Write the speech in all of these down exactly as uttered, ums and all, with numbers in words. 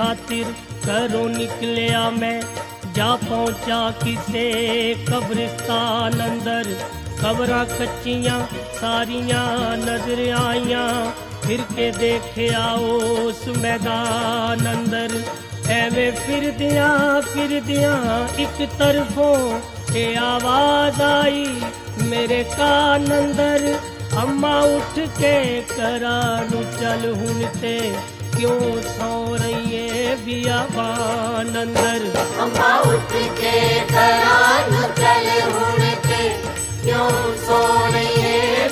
खातिर घरों निकलिया मैं, जा पहुंचा किसे कब्रिस्तान अंदर। खबरां कच्चियां सारियां नजर आईयां, फिर के देखिया उस मैदान अंदर। एवें फिरदियां फिरदियां एक तरफों ये आवाज आई मेरे कान अंदर, अम्मा उठ के करा नू चल हुन ते, क्यों सो रही है बियाबान अंदर। अम्मा उठ के करा नू चल हुन ते, क्यों सो रही है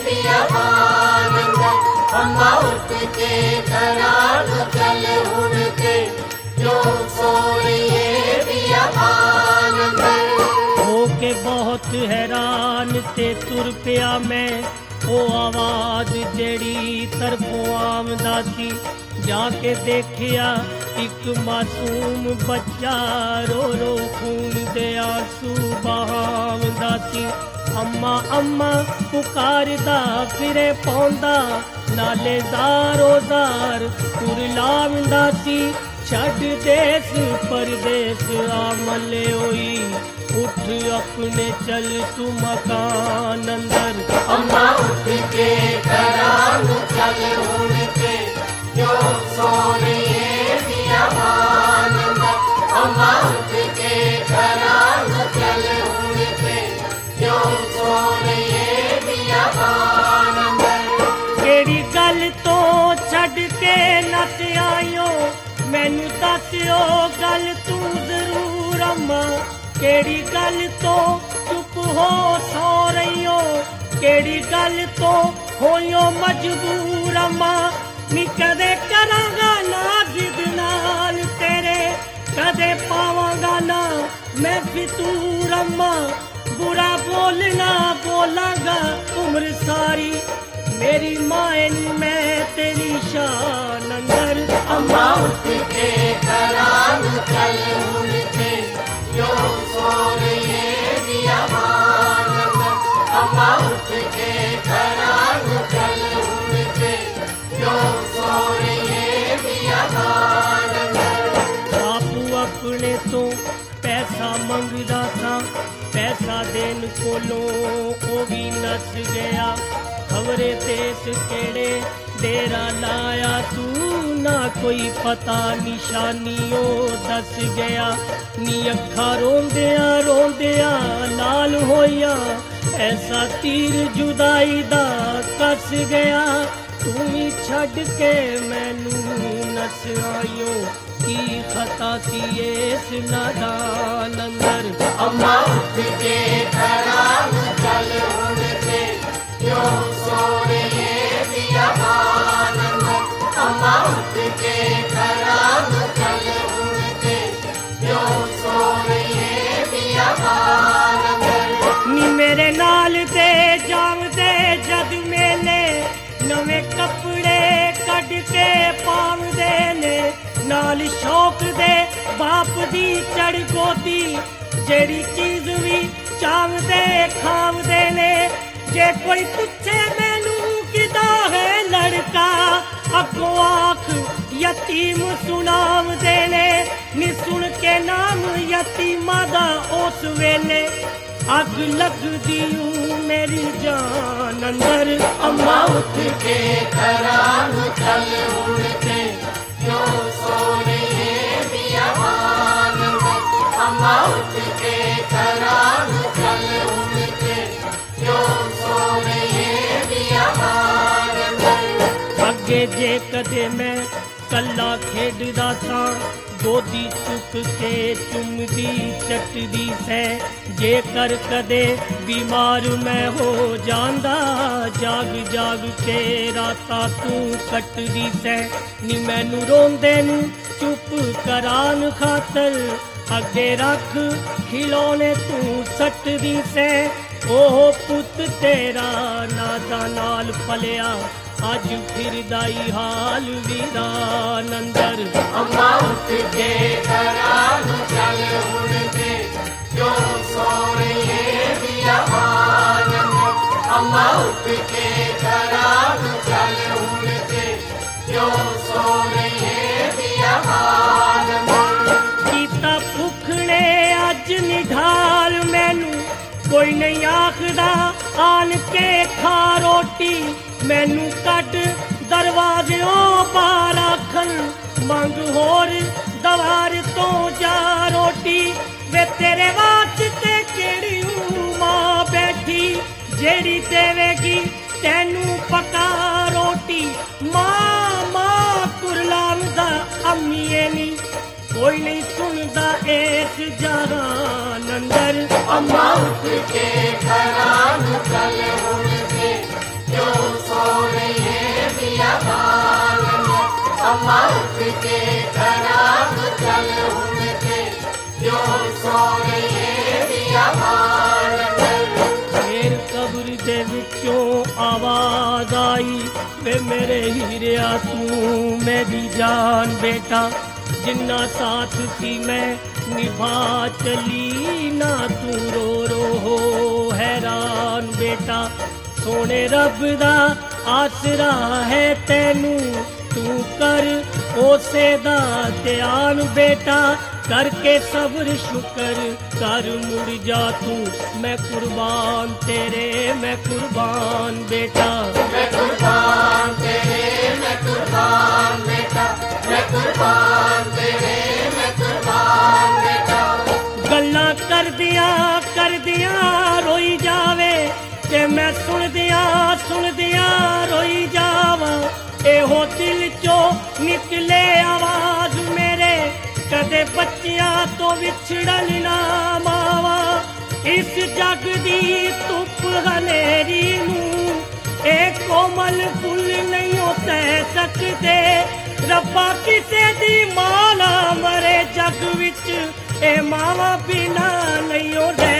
बियाबान अंदर। अम्मा उठ के करा नू चल हुन ते, क्यों सो रही है बियाबान अंदर। होके बहुत हैरान ते तुर पिया मैं, ओ आवाज जेड़ी तरफों आमदा सी। जाके देखिया एक मासूम बच्चा रो रो खून दे आंसू बहावदा सी। अम्मा अम्मा पुकारदा फिरे पौंदा, नाले ज़ारो ज़ार तुर लावदा सी। छड़ देस परदेस आमले होई, उठ अपने चल तू मकान अंदर। अम्मा उठ के करा नू चल हुन ते, क्यों सो रही है बियाबान अंदर। अम्मा उठ के करा नू चल हुन ते, क्यों सो रही है बियाबान अंदर। केड़ी गल तो छड़ के नस आयो, मैनू दस्यो गल तू जरूर अम्मा। केड़ी गल तो चुप हो सो रही हो, केड़ी गल तो होयो मजबूर अम्मा। नी कदे करांगा ना जिद नाल तेरे, कदे पावांगा ना मैं फितूर अम्मा। बुरा बोलना बोलांगा उम्र सारी, मेरी माए नी मैं तेरी शान अंदर। अम्मा उठ के करा नू चल हुन ते, क्यों सो रही है बियाबान अंदर। अम्मा उठ के करा नू चल हुन ते, क्यों सो रही है बियाबान अंदर। बापू अपने तो पैसा मंगदा था, पैसा देन कोलों ओ भी नस गया। खबरे देश केड़े डेरा लाया तू, ना कोई पता निशानी ओ दस गया। नी अखा रोंदिया रोंदिया लाल होया, ऐसा तीर जुदाई दा कस गया। तू ही छड़ के मैनू नस आयो, की खता सी इस नादान अंदर। अम्मा उठ के करा नू चल हुन ते, क्यों सो रही है बियाबान अंदर। अम्मा उठ के करा नू चल हुन ते, क्यों सो रही है बियाबान अंदर। नी मेरे नाल दे जावदे जद मेले, नवे कपड़े कड के पावदे ने। नाल शौक दे बाप दी चढ़ गोदी, जेड़ी चीज भी चावदे खावदे ने। जे कोई पूछे मैनू किदा है लड़का, अगों आख यतीम सुनावदे ने। नी सुन के नाम यतीमा दा उस वेले, अग लगदी मेरी जान अंदर। अम्मा उठ के करा नू चल हुन ते, क्यों सो रही है बियाबान अंदर। अम्मा उठ के करा नू चल हुन ते, क्यों सो रही है बियाबान अंदर। अगे जे कदे मैं कल्ला खेडदा सा, गोदी चुक के चुमदी चटदी सै। जेकर कदे बीमार मैं हो जांदा, जाग जाग के राता तू कटदी सै। नी मैनू रोंदे नू चुप करान खातर, अगे रख खिलौने तू सटदी सै। ओह पुत तेरा नादा नाल पलिया, अज फिरदा ई हाल वीरान अंदर। अम्मा उठ के करा नू चल हुन ते, क्यों सो रही है बियाबान अंदर। अम्मा उठ के करा नू चल हुन ते, क्यों सो रही है बियाबान ਕੋਈ ਨਹੀਂ ਆਖਦਾ ਆਣ ਕੇ ਖਾ ਰੋਟੀ, ਮੈਨੂੰ ਕੱਢ ਦਰਵਾਜ਼ਿਓਂ ਬਾਹਰ ਆਖਣ, ਮੰਗ ਹੋਰ ਦਵਾਰ ਤੋਂ ਜਾ ਰੋਟੀ। ਵੇ ਤੇਰੇ ਵਾਸਤੇ ਕਿਹੜੀ ਮਾਂ ਬੈਠੀ, ਜਿਹੜੀ ਦੇਵੇਗੀ ਤੈਨੂੰ ਪਕਾ ਰੋਟੀ। ਮਾਂ ਮਾਂ ਕੁਰਲਾਉਂਦਾ ਅੰਮੀਏ ਨੀ, ਕੋਈ ਨਹੀਂ ਸੁਣਦਾ ਇਸ ਜਹਾਨ ਅੰਦਰ। ਅੰਮਾ ਉੱਠ ਕੇ ਘਰਾਂ ਨੂੰ ਚੱਲ ਹੁਣ ਤੇ, ਕਿਉਂ ਸੋ ਰਹੀਏ ਬਿਆਬਾਨ ਵਿੱਚ। ਅੰਮਾ ਉੱਠ ਕੇ ਘਰਾਂ ਨੂੰ ਚੱਲ ਹੁਣ ਤੇ, ਕਿਉਂ ਸੋ ਰਹੀਏ ਬਿਆਬਾਨ ਵਿੱਚ। ਫੇਰ ਕਬਰ ਦੇ ਵਿੱਚੋਂ ਆਵਾਜ਼ ਆਈ, ਵੇ ਮੇਰੇ ਹੀਰਿਆ ਤੂੰ ਮੇਰੀ ਜਾਨ ਬੇਟਾ, ਜਿੰਨਾ ਸਾਥ ਸੀ ਮੈਂ ਨਿਭਾ ਚਲੀ ਨਾ, ਤੂੰ ਰੋ ਰੋ ਹੋ ਹੈਰਾਨ ਬੇਟਾ। ਸੋਹਣੇ ਰੱਬ ਦਾ ਆਸਰਾ ਹੈ ਤੈਨੂੰ, ਤੂੰ ਕਰ ਉਸੇ ਦਾ ਧਿਆਨ ਬੇਟਾ। ਕਰਕੇ ਸਬਰ ਸ਼ੁਕਰ ਕਰ ਮੁੜ ਜਾ ਤੂੰ, ਮੈਂ ਕੁਰਬਾਨ ਤੇਰੇ ਮੈਂ ਕੁਰਬਾਨ ਬੇਟਾ। ਮੈਂ ਕੁਰਬਾਨ ਤੇਰੇ ਮੈਂ ਕੁਰਬਾਨ ਬੇਟਾ, ਮੈਂ ਕੁਰਬਾਨ ਤੇਰੇ ਮੈਂ ਕੁਰਬਾਨ ਬੇਟਾ। ਗੱਲਾਂ ਕਰਦਿਆਂ ਕਰਦਿਆਂ ਰੋਈ ਜਾਵੇ, ਤੇ ਮੈਂ ਸੁਣਦਿਆਂ ਸੁਣਦਿਆਂ ਰੋਈ ਜਾਵਾਂ। ਇਹੋ ਦਿਲ ਚੋਂ ਨਿਕਲੇ ਆਵਾਜ਼ ਮੇਰੇ, ਕਦੇ ਬੱਚਿਆਂ ਤੋਂ ਵਿਛੜਨ ਨਾ ਮਾਵਾ। ਇਸ ਜੱਗ ਦੀ ਧੁੱਪ ਹਨੇਰੀ ਨੂੰ ਇਹ ਕੋਮਲ ਫੁੱਲ ਨਹੀਂ ਸਹਿ ਸਕਦੇ। ਰੱਬਾ ਕਿਸੇ ਦੀ ਮਾਂ ਨਾ ਮਰੇ ਜੱਗ ਵਿੱਚ, ਇਹ ਮਾਵਾਂ ਬਿਨਾ ਨਹੀਂ ਰਹਿ